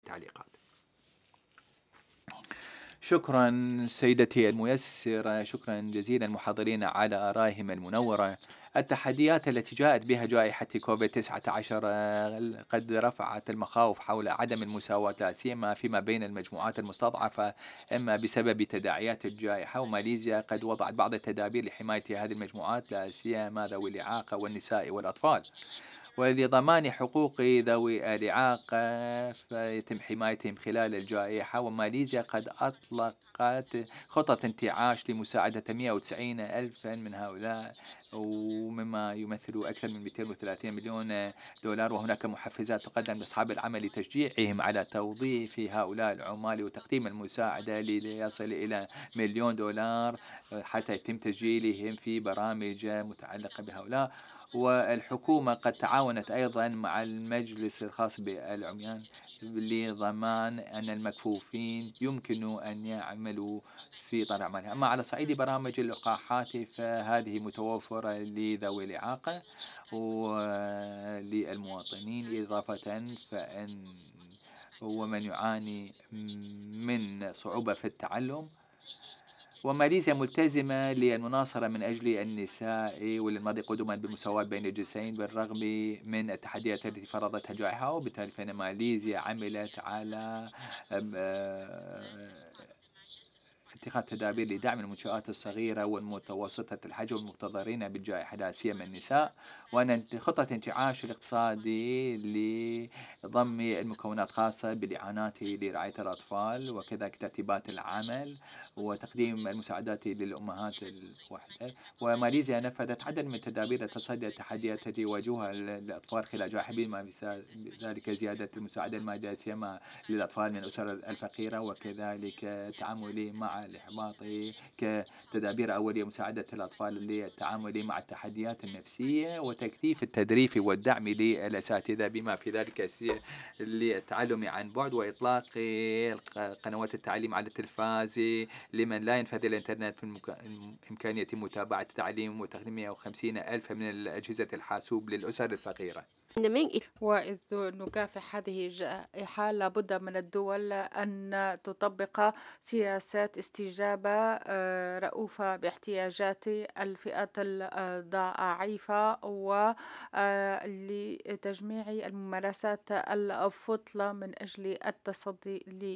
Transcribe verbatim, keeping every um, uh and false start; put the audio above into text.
تعليقات. شكرا سيدتي الميسرة، شكرا جزيلا المحاضرين على آرائهم المنورة. التحديات التي جاءت بها جائحة كوفيد تسعة عشر قد رفعت المخاوف حول عدم المساواة، لا سيما فيما بين المجموعات المستضعفة، إما بسبب تداعيات الجائحة. وماليزيا قد وضعت بعض التدابير لحماية هذه المجموعات، لا سيما ذوي الإعاقة والنساء والأطفال. ولضمان حقوق ذوي الإعاقة فيتم حمايتهم خلال الجائحة. وماليزيا قد أطلقت خطط انتعاش لمساعدة مئة وتسعين ألفا من هؤلاء، ومما يمثل أكثر من مئتين وثلاثين مليون دولار. وهناك محفزات تقدم لأصحاب العمل لتشجيعهم على توظيف هؤلاء العمال وتقديم المساعدة ليصل إلى مليون دولار حتى يتم تسجيلهم في برامج متعلقة بهؤلاء. والحكومة قد تعاونت أيضا مع المجلس الخاص بالعميان لضمان أن المكفوفين يمكن أن يعملوا في طرح عملها. أما على صعيد برامج اللقاحات فهذه متوفرة لذوي الإعاقة وللمواطنين إضافة، فإن ومن يعاني من صعوبة في التعلم. وماليزيا ملتزمة للمناصرة من أجل النساء وللمضي قدما بالمساواة بين الجنسين بالرغم من التحديات التي فرضتها الجائحة. وبالتالي فإن ماليزيا عملت على أم- آه، اتخاذ تدابير لدعم المنشآت الصغيرة والمتوسطة الحجم المتضررين بالجائحة لا سيما النساء. وأن خطة انتعاش الاقتصادي لضم المكونات خاصة بالإعانات لرعاية الأطفال وكذلك ترتيبات العمل وتقديم المساعدات للأمهات الوحدة. وماليزيا نفذت عدد من التدابير لتصدي التحديات التي يواجهها الأطفال خلال جائحة، بما في ذلك زيادة المساعدة المادية لا سيما للأطفال من الأسر الفقيرة، وكذلك التعامل مع الإحباط كتدابير أولية، مساعدة الأطفال للتعامل مع التحديات النفسية، وتكثيف التدريب والدعم للأساتذة بما في ذلك للتعلم عن بعد، وإطلاق قنوات التعليم على التلفاز لمن لا ينفذ الإنترنت في المك... إمكانية متابعة التعليم وتقديم مئة وخمسين ألف من الأجهزة الحاسوب للأسر الفقيرة. وإذ نكافح هذه الجائحة لابد من الدول أن تطبق سياسات استجابة آه، رؤوفة باحتياجات الفئات الضعيفة ولتجميع الممارسات الفضلى من أجل التصدي